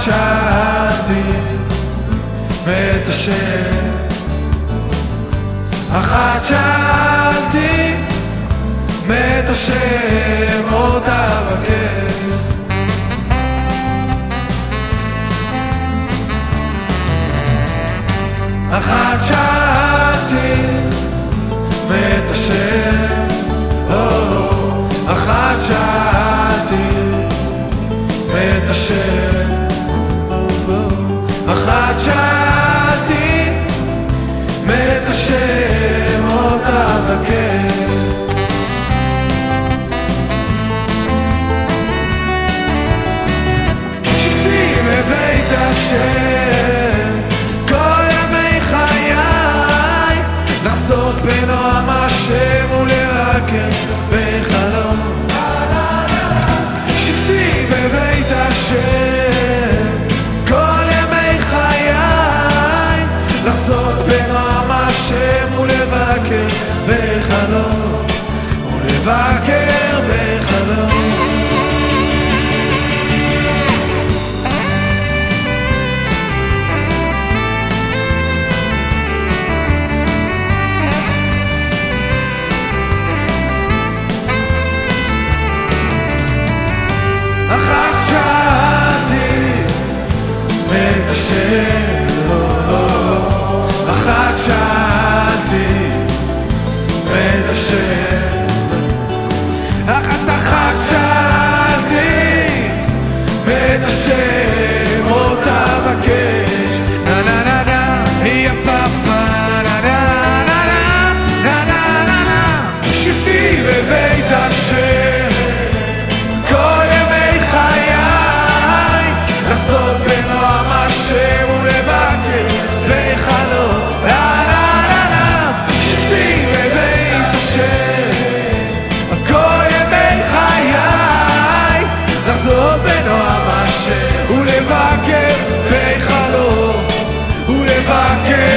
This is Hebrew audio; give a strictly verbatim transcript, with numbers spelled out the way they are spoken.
שאלתי ואת השם, אחת שאלתי ואת השם, עוד אבקש. אחת שאלתי ואת השם, אחת שאלתי ואת השם, אחת שאלתי ואת השם, עוד אבקש. שבתי בבית השם כל ימי חיי, לחזות בנועם השם ולבקר בחלום. שבתי בבית השם כל ימי חיי, לחזות בנועם השם ולבקר בחלום, ולבקר בחלום. אחת שאלתי ואת השם, אחת שאלתי ואת השם, אחת אחת שאלתי ואת השם, עוד אבקש. נה נה נה נה יא פאפה, נה נה נה נה נה נה נה. שבתי בבית השם כל ימי חיי, לחזות בנועם השם ולבקר בחלום. לה לה לה לה. שבתי בבית השם כל ימי חיי, לחזות בנועם השם ולבקר בחלום, ולבקר